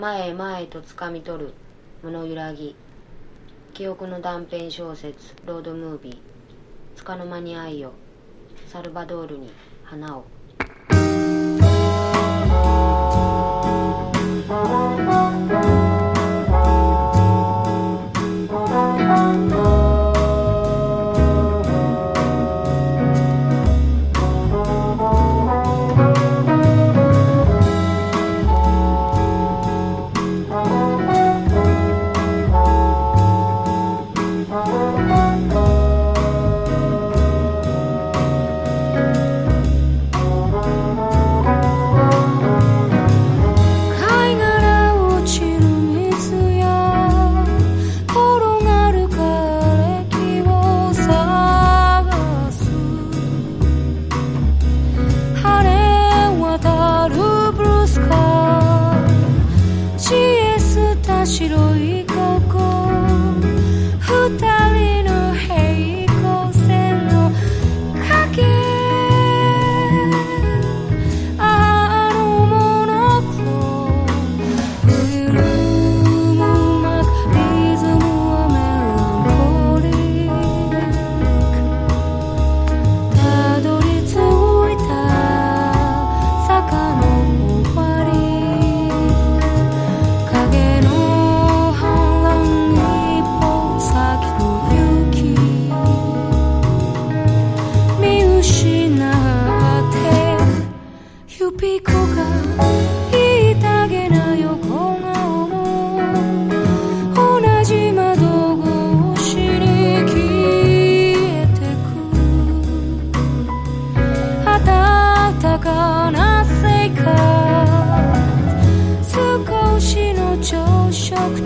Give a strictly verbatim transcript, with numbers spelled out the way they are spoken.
前へ前へとつかみ取る物揺らぎ、記憶の断片小説ロードムービー、つかの間に愛よ、サルバドールに花を。 白